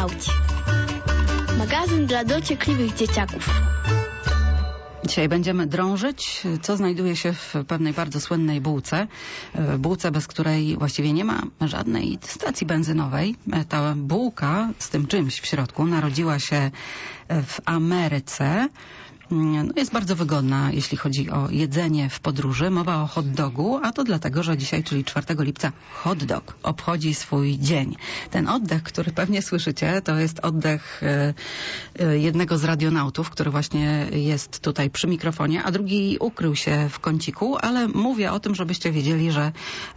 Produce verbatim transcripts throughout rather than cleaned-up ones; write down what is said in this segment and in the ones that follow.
kształcie. Magazyn dla dociekliwych dzieciaków. Dzisiaj będziemy drążyć, co znajduje się w pewnej bardzo słynnej bułce. Bułce, bez której właściwie nie ma żadnej stacji benzynowej. Ta bułka z tym czymś w środku narodziła się w Ameryce. No, jest bardzo wygodna, jeśli chodzi o jedzenie w podróży. Mowa o hot dogu, a to dlatego, że dzisiaj, czyli czwartego lipca, hot dog obchodzi swój dzień. Ten oddech, który pewnie słyszycie, to jest oddech jednego z radionautów, który właśnie jest tutaj przy mikrofonie, a drugi ukrył się w kąciku, ale mówię o tym, żebyście wiedzieli, że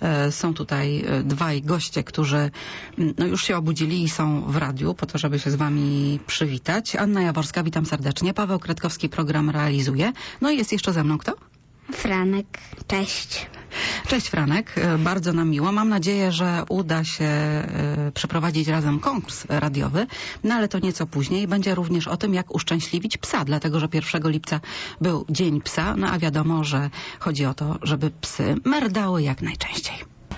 są tutaj dwaj goście, którzy no, już się obudzili i są w radiu po to, żeby się z wami przywitać. Anna Jaworska, witam serdecznie. Paweł Kretkowski, program realizuje. No i jest jeszcze ze mną kto? Franek, cześć. Cześć Franek, bardzo nam miło. Mam nadzieję, że uda się y, przeprowadzić razem konkurs radiowy, no ale to nieco później. Będzie również o tym, jak uszczęśliwić psa, dlatego że pierwszego lipca był Dzień Psa, no a wiadomo, że chodzi o to, żeby psy merdały jak najczęściej.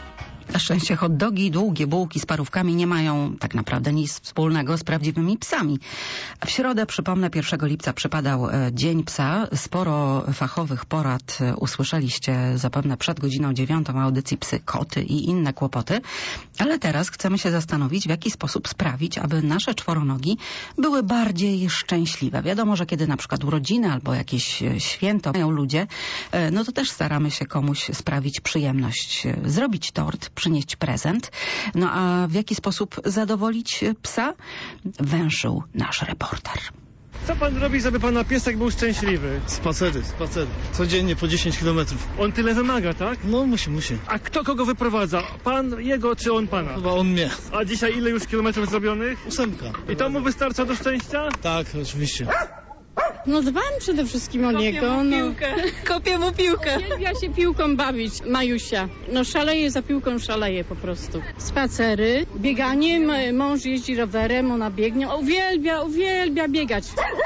Na szczęście hot dogi i długie bułki z parówkami nie mają tak naprawdę nic wspólnego z prawdziwymi psami. W środę, przypomnę, pierwszego lipca przypadał Dzień Psa. Sporo fachowych porad usłyszeliście zapewne przed godziną dziewiątą audycji Psy, koty i inne kłopoty. Ale teraz chcemy się zastanowić, w jaki sposób sprawić, aby nasze czworonogi były bardziej szczęśliwe. Wiadomo, że kiedy na przykład urodziny albo jakieś święto mają ludzie, no to też staramy się komuś sprawić przyjemność. Zrobić tort, przynieść prezent. No a w jaki sposób zadowolić psa? Węszył nasz reporter. Co pan robi, żeby pana piesek był szczęśliwy? Spacery, spacery. Codziennie po dziesięć kilometrów. On tyle wymaga, tak? No musi, musi. A kto kogo wyprowadza? Pan jego czy on pana? Chyba on mnie. A dzisiaj ile już kilometrów zrobionych? Ósemka. I to mu wystarcza do szczęścia? Tak, oczywiście. No dbam przede wszystkim o Kopię niego. mu No. piłkę. Kopię mu piłkę. Uwielbia się piłką bawić, Majusia. No szaleje za piłką, szaleje po prostu. Spacery, bieganie, m- mąż jeździ rowerem, ona biegnie. Uwielbia, uwielbia biegać.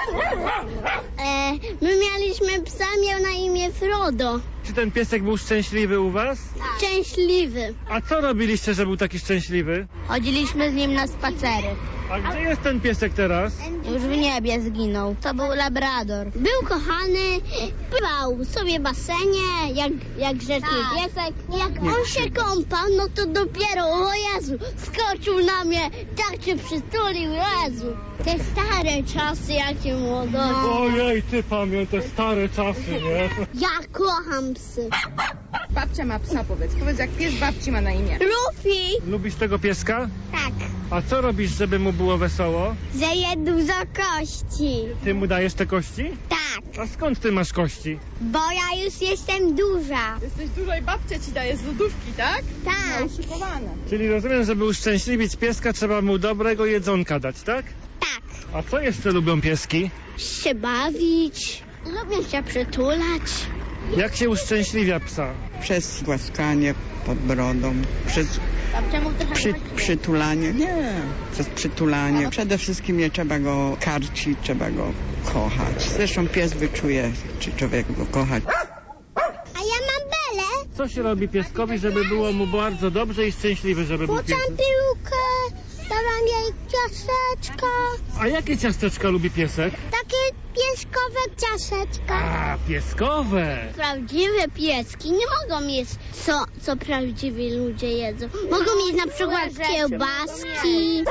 E, my mieliśmy psa, miał na imię Frodo. Czy ten piesek był szczęśliwy u was? Szczęśliwy. A co robiliście, że był taki szczęśliwy? Chodziliśmy z nim na spacery. A gdzie jest ten piesek teraz? Już w niebie zginął. To był labrador. Był kochany, pływał sobie w basenie, jak, jak grzeczny piesek. Jak on się kąpał, no to dopiero, o Jezu, skoczył na mnie, tak się przytulił, Jezu. Te stare czasy, jakie młodości. Ojej, ty pamiętasz stare czasy, nie? Ja kocham psy. Babcia ma psa, powiedz. Powiedz, jak pies babci ma na imię. Luffy. Lubisz tego pieska? Tak. A co robisz, żeby mu było wesoło? Że je dużo kości. Ty mu dajesz te kości? Tak. A skąd ty masz kości? Bo ja już jestem duża. Jesteś duża i babcia ci daje z lodówki, tak? Tak. Uszykowane. Czyli rozumiem, żeby uszczęśliwić pieska, trzeba mu dobrego jedzonka dać, tak? Tak. A co jeszcze lubią pieski? Się bawić. Lubię się przytulać. Jak się uszczęśliwia psa? Przez głaskanie pod brodą, przez Babcia mu trochę przy, przytulanie, nie, przez przytulanie. Przede wszystkim nie trzeba go karcić, trzeba go kochać. Zresztą pies wyczuje, czy człowiek go kocha. A ja mam belę. Co się robi pieskowi, żeby było mu bardzo dobrze i szczęśliwy, żeby był Puczam piesek? piłkę, dałam jej ciasteczka. A jakie ciasteczka lubi piesek? Takie pieskowe ciasteczka. A, pieskowe! Prawdziwe pieski nie mogą jeść, co, co prawdziwi ludzie jedzą. Mogą jeść na przykład kiełbaski.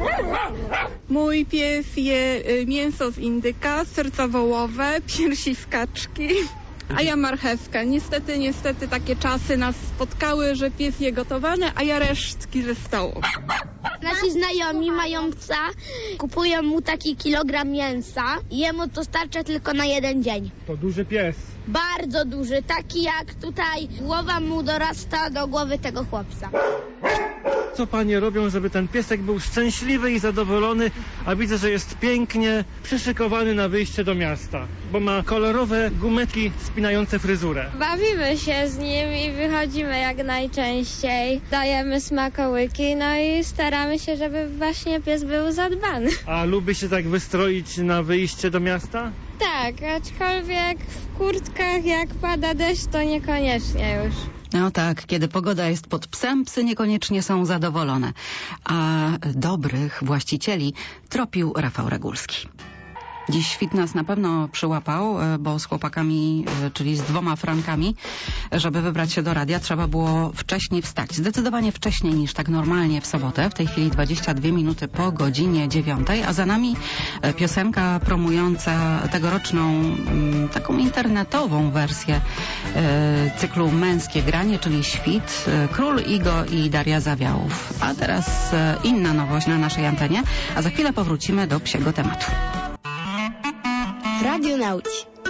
Mój pies je y, mięso z indyka, serca wołowe, piersi z kaczki. A ja marchewkę. Niestety, niestety takie czasy nas spotkały, że pies je gotowane, a ja resztki ze stołu. Nasi znajomi mają psa, kupują mu taki kilogram mięsa i jemu to starcza tylko na jeden dzień. To duży pies. Bardzo duży, taki jak tutaj głowa mu dorasta do głowy tego chłopca. Co panie robią, żeby ten piesek był szczęśliwy i zadowolony, a widzę, że jest pięknie przyszykowany na wyjście do miasta, bo ma kolorowe gumeczki spinające fryzurę. Bawimy się z nim i wychodzimy jak najczęściej. Dajemy smakołyki, no i staramy się, żeby właśnie pies był zadbany. A lubi się tak wystroić na wyjście do miasta? Tak, aczkolwiek w kurtkach jak pada deszcz, to niekoniecznie już. No tak, kiedy pogoda jest pod psem, psy niekoniecznie są zadowolone. A dobrych właścicieli tropił Rafał Regulski. Dziś świt nas na pewno przyłapał, bo z chłopakami, czyli z dwoma frankami, żeby wybrać się do radia, trzeba było wcześniej wstać. Zdecydowanie wcześniej niż tak normalnie w sobotę. W tej chwili dwadzieścia dwie minuty po godzinie dziewiątej, a za nami piosenka promująca tegoroczną taką internetową wersję cyklu Męskie Granie, czyli Świt, Król Igo i Daria Zawiałów. A teraz inna nowość na naszej antenie, a za chwilę powrócimy do psiego tematu. Radio Nauki.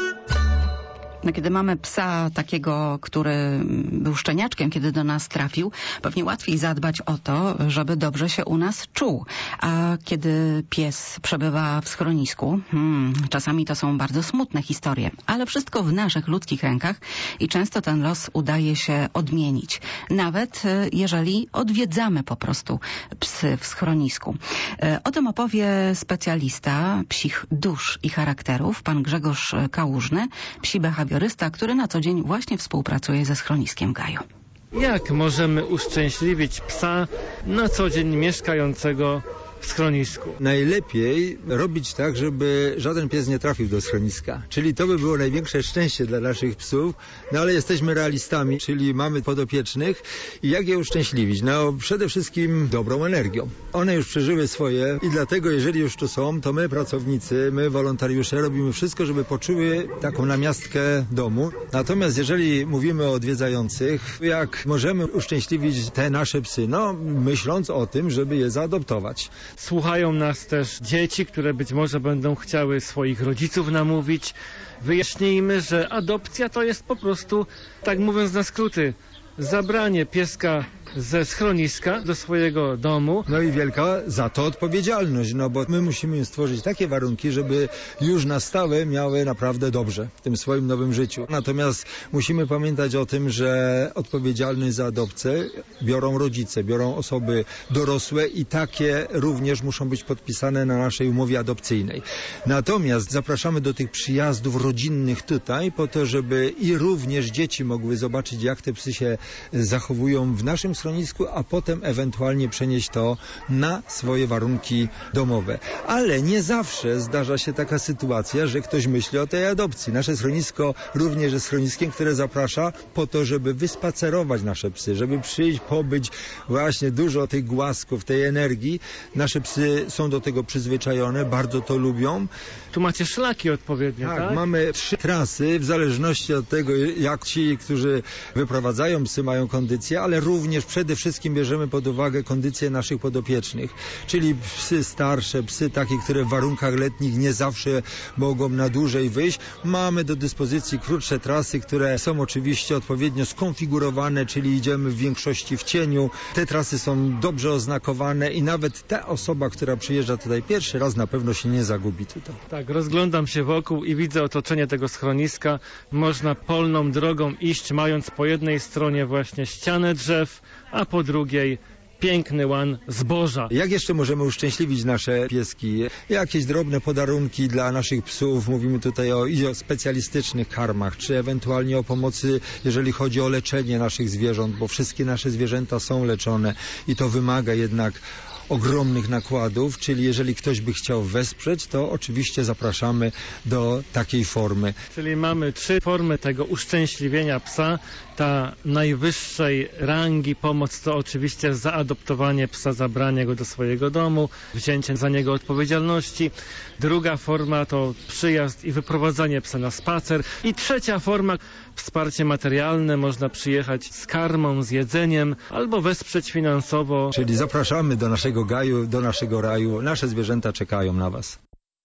No, kiedy mamy psa takiego, który był szczeniaczkiem, kiedy do nas trafił, pewnie łatwiej zadbać o to, żeby dobrze się u nas czuł. A kiedy pies przebywa w schronisku, hmm, czasami to są bardzo smutne historie, ale wszystko w naszych ludzkich rękach i często ten los udaje się odmienić. Nawet jeżeli odwiedzamy po prostu psy w schronisku. O tym opowie specjalista psich dusz i charakterów, pan Grzegorz Kałużny, psi behawiorysta, który na co dzień właśnie współpracuje ze schroniskiem Gaju. Jak możemy uszczęśliwić psa na co dzień mieszkającego w schronisku? Najlepiej robić tak, żeby żaden pies nie trafił do schroniska. Czyli to by było największe szczęście dla naszych psów, no ale jesteśmy realistami, czyli mamy podopiecznych i jak je uszczęśliwić? No przede wszystkim dobrą energią. One już przeżyły swoje i dlatego jeżeli już tu są, to my pracownicy, my wolontariusze robimy wszystko, żeby poczuły taką namiastkę domu. Natomiast jeżeli mówimy o odwiedzających, jak możemy uszczęśliwić te nasze psy? No myśląc o tym, żeby je zaadoptować. Słuchają nas też dzieci, które być może będą chciały swoich rodziców namówić. Wyjaśnijmy, że adopcja to jest po prostu, tak mówiąc na skróty, zabranie pieska ze schroniska do swojego domu. No i wielka za to odpowiedzialność, no bo my musimy im stworzyć takie warunki, żeby już na stałe miały naprawdę dobrze w tym swoim nowym życiu. Natomiast musimy pamiętać o tym, że odpowiedzialność za adopcję biorą rodzice, biorą osoby dorosłe i takie również muszą być podpisane na naszej umowie adopcyjnej. Natomiast zapraszamy do tych przyjazdów rodzinnych tutaj po to, żeby i również dzieci mogły zobaczyć, jak te psy się zachowują w naszym schronisku, a potem ewentualnie przenieść to na swoje warunki domowe. Ale nie zawsze zdarza się taka sytuacja, że ktoś myśli o tej adopcji. Nasze schronisko również jest schroniskiem, które zaprasza po to, żeby wyspacerować nasze psy, żeby przyjść, pobyć, właśnie dużo tych głasków, tej energii. Nasze psy są do tego przyzwyczajone, bardzo to lubią. Tu macie szlaki odpowiednie, tak? Tak, mamy trzy trasy, w zależności od tego, jak ci, którzy wyprowadzają psy, mają kondycję, ale również przede wszystkim bierzemy pod uwagę kondycję naszych podopiecznych, czyli psy starsze, psy takie, które w warunkach letnich nie zawsze mogą na dłużej wyjść. Mamy do dyspozycji krótsze trasy, które są oczywiście odpowiednio skonfigurowane, czyli idziemy w większości w cieniu. Te trasy są dobrze oznakowane i nawet ta osoba, która przyjeżdża tutaj pierwszy raz, na pewno się nie zagubi tutaj. Tak, rozglądam się wokół i widzę otoczenie tego schroniska. Można polną drogą iść, mając po jednej stronie właśnie ścianę drzew, a po drugiej piękny łan zboża. Jak jeszcze możemy uszczęśliwić nasze pieski? Jakieś drobne podarunki dla naszych psów. Mówimy tutaj o, i o specjalistycznych karmach, czy ewentualnie o pomocy, jeżeli chodzi o leczenie naszych zwierząt, bo wszystkie nasze zwierzęta są leczone i to wymaga jednak ogromnych nakładów, czyli jeżeli ktoś by chciał wesprzeć, to oczywiście zapraszamy do takiej formy. Czyli mamy trzy formy tego uszczęśliwienia psa. Ta najwyższej rangi pomoc to oczywiście zaadoptowanie psa, zabranie go do swojego domu, wzięcie za niego odpowiedzialności. Druga forma to przyjazd i wyprowadzanie psa na spacer. I trzecia forma wsparcie materialne. Można przyjechać z karmą, z jedzeniem albo wesprzeć finansowo. Czyli zapraszamy do naszego gaju, do naszego raju. Nasze zwierzęta czekają na Was.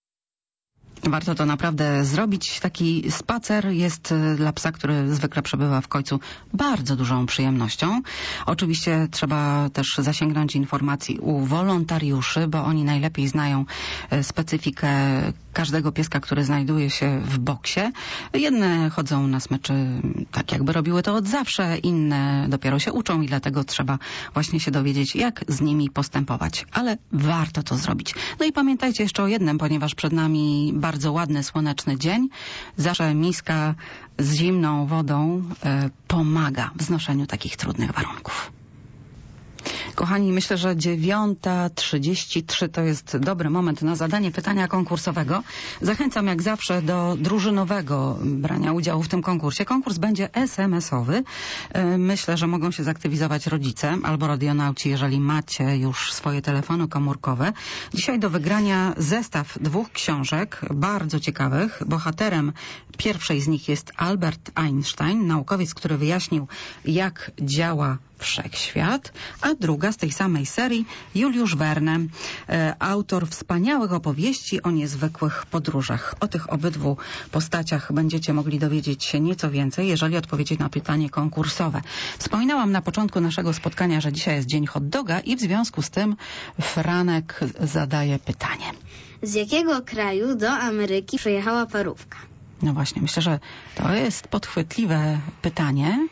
Warto to naprawdę zrobić. Taki spacer jest dla psa, który zwykle przebywa w Kojcu, bardzo dużą przyjemnością. Oczywiście trzeba też zasięgnąć informacji u wolontariuszy, bo oni najlepiej znają specyfikę każdego pieska, który znajduje się w boksie. Jedne chodzą na smyczy tak, jakby robiły to od zawsze, inne dopiero się uczą i dlatego trzeba właśnie się dowiedzieć, jak z nimi postępować. Ale warto to zrobić. No i pamiętajcie jeszcze o jednym, ponieważ przed nami bardzo ładny, słoneczny dzień. Zawsze miska z zimną wodą e, pomaga w znoszeniu takich trudnych warunków. Kochani, myślę, że dziewiąta trzydzieści trzy to jest dobry moment na zadanie pytania konkursowego. Zachęcam jak zawsze do drużynowego brania udziału w tym konkursie. Konkurs będzie es em esowy. Myślę, że mogą się zaktywizować rodzice albo radionauci, jeżeli macie już swoje telefony komórkowe. Dzisiaj do wygrania zestaw dwóch książek, bardzo ciekawych. Bohaterem pierwszej z nich jest Albert Einstein, naukowiec, który wyjaśnił, jak działa wszechświat, a druga z tej samej serii Juliusz Verne, e, autor wspaniałych opowieści o niezwykłych podróżach. O tych obydwu postaciach będziecie mogli dowiedzieć się nieco więcej, jeżeli odpowiecie na pytanie konkursowe. Wspominałam na początku naszego spotkania, że dzisiaj jest dzień hot doga i w związku z tym Franek zadaje pytanie. Z jakiego kraju do Ameryki przyjechała parówka? No właśnie, myślę, że to jest podchwytliwe pytanie.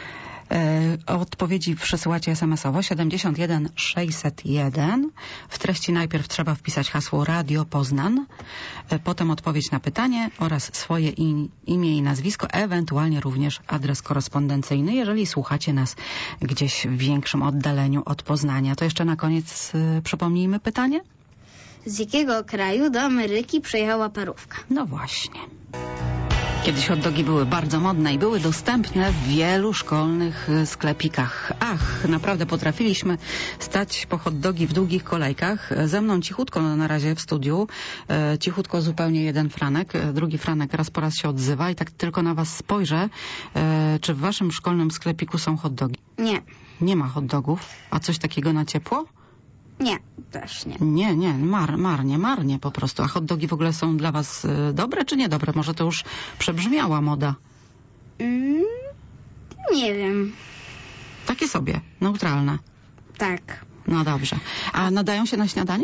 Odpowiedzi przesyłacie es em esowo siedemdziesiąt jeden sześćset jeden. W treści najpierw trzeba wpisać hasło Radio Poznań, potem odpowiedź na pytanie oraz swoje imię i nazwisko, ewentualnie również adres korespondencyjny, jeżeli słuchacie nas gdzieś w większym oddaleniu od Poznania. To jeszcze na koniec yy, przypomnijmy pytanie. Z jakiego kraju do Ameryki przyjechała parówka? No właśnie. Kiedyś hot dogi były bardzo modne i były dostępne w wielu szkolnych sklepikach. Ach, naprawdę potrafiliśmy stać po hot dogi w długich kolejkach. Ze mną cichutko no, na razie w studiu, e, cichutko zupełnie jeden Franek, e, drugi Franek raz po raz się odzywa i tak tylko na was spojrzę. E, czy w waszym szkolnym sklepiku są hot dogi? Nie. Nie ma hot dogów? A coś takiego na ciepło? Nie, też nie. Nie, nie, mar, marnie, marnie po prostu. A hot dogi w ogóle są dla was y, dobre czy niedobre? Może to już przebrzmiała moda? Mm, nie wiem. Takie sobie, neutralne. Tak. No dobrze. A nadają się na śniadanie?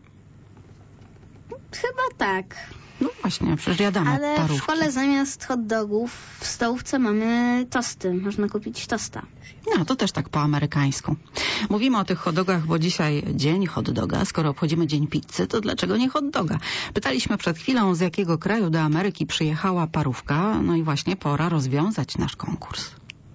Chyba tak. No właśnie, przecież jadamy Ale parówki. w szkole zamiast hot dogów w stołówce mamy tosty. Można kupić tosta. No, to też tak po amerykańsku. Mówimy o tych hot dogach, bo dzisiaj dzień hot doga. Skoro obchodzimy dzień pizzy, to dlaczego nie hot doga? Pytaliśmy przed chwilą, z jakiego kraju do Ameryki przyjechała parówka. No i właśnie pora rozwiązać nasz konkurs.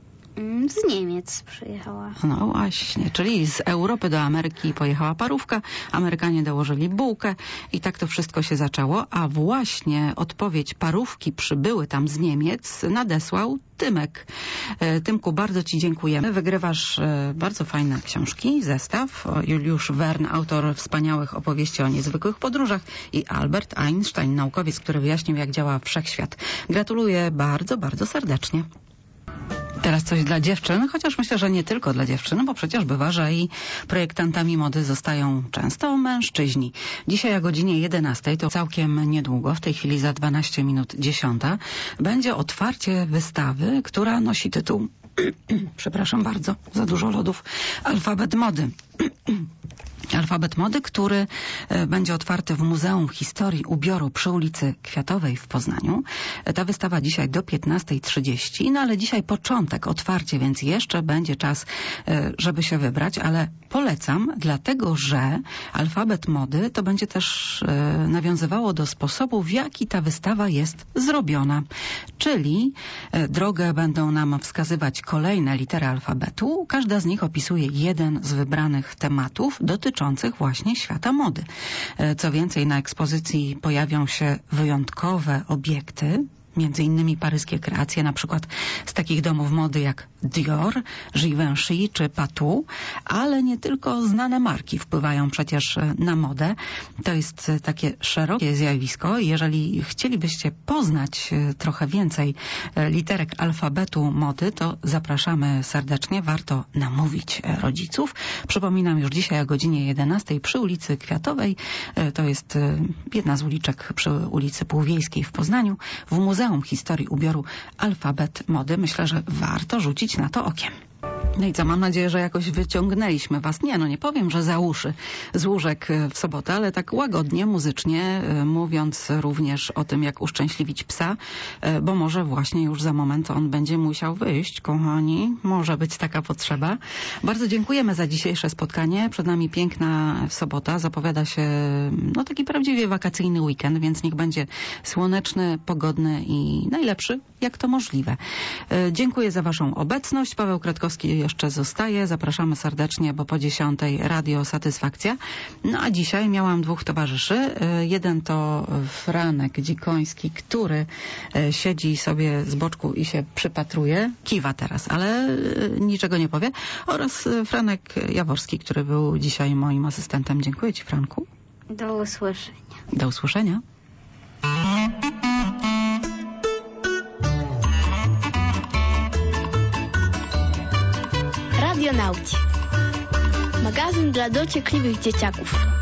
Z Niemiec przyjechała. No właśnie, czyli z Europy do Ameryki pojechała parówka, Amerykanie dołożyli bułkę i tak to wszystko się zaczęło, a właśnie odpowiedź parówki przybyły tam z Niemiec nadesłał Tymek. Tymku, bardzo ci dziękujemy. Wygrywasz bardzo fajne książki, zestaw. Juliusz Verne, autor wspaniałych opowieści o niezwykłych podróżach i Albert Einstein, naukowiec, który wyjaśnił, jak działa wszechświat. Gratuluję bardzo, bardzo serdecznie. Teraz coś dla dziewczyn, chociaż myślę, że nie tylko dla dziewczyn, bo przecież bywa, że i projektantami mody zostają często mężczyźni. Dzisiaj o godzinie jedenastej, to całkiem niedługo, w tej chwili za dwanaście minut dziesiąta, będzie otwarcie wystawy, która nosi tytuł, przepraszam bardzo, za dużo lodów, Alfabet Mody. Alfabet Mody, który będzie otwarty w Muzeum Historii Ubioru przy ulicy Kwiatowej w Poznaniu. Ta wystawa dzisiaj do piętnastej trzydzieści, no ale dzisiaj początek, otwarcie, więc jeszcze będzie czas, żeby się wybrać, ale polecam, dlatego że Alfabet Mody to będzie też nawiązywało do sposobu, w jaki ta wystawa jest zrobiona. Czyli drogę będą nam wskazywać kolejne litery alfabetu. Każda z nich opisuje jeden z wybranych tematów dotyczących właśnie świata mody. Co więcej, na ekspozycji pojawią się wyjątkowe obiekty, między innymi paryskie kreacje, na przykład z takich domów mody jak Dior, Givenchy czy Patou, ale nie tylko znane marki wpływają przecież na modę. To jest takie szerokie zjawisko. Jeżeli chcielibyście poznać trochę więcej literek alfabetu mody, to zapraszamy serdecznie. Warto namówić rodziców. Przypominam, już dzisiaj o godzinie jedenastej przy ulicy Kwiatowej, to jest jedna z uliczek przy ulicy Półwiejskiej w Poznaniu, w Muzeum Historii Ubioru Alfabet Mody. Myślę, że warto rzucić na to okiem. No i co, mam nadzieję, że jakoś wyciągnęliśmy was. Nie, no nie powiem, że za uszy z łóżek w sobotę, ale tak łagodnie, muzycznie, mówiąc również o tym, jak uszczęśliwić psa, bo może właśnie już za moment on będzie musiał wyjść, kochani. Może być taka potrzeba. Bardzo dziękujemy za dzisiejsze spotkanie. Przed nami piękna sobota. Zapowiada się no taki prawdziwie wakacyjny weekend, więc niech będzie słoneczny, pogodny i najlepszy, jak to możliwe. Dziękuję za waszą obecność. Paweł Kratkowski jeszcze zostaje. Zapraszamy serdecznie, bo po dziesiątej Radio Satysfakcja. No a dzisiaj miałam dwóch towarzyszy. Jeden to Franek Dzikoński, który siedzi sobie z boczku i się przypatruje. Kiwa teraz, ale niczego nie powie. Oraz Franek Jaworski, który był dzisiaj moim asystentem. Dziękuję ci, Franku. Do usłyszenia. Do usłyszenia. Radionauci. Magazyn dla dociekliwych dzieciaków.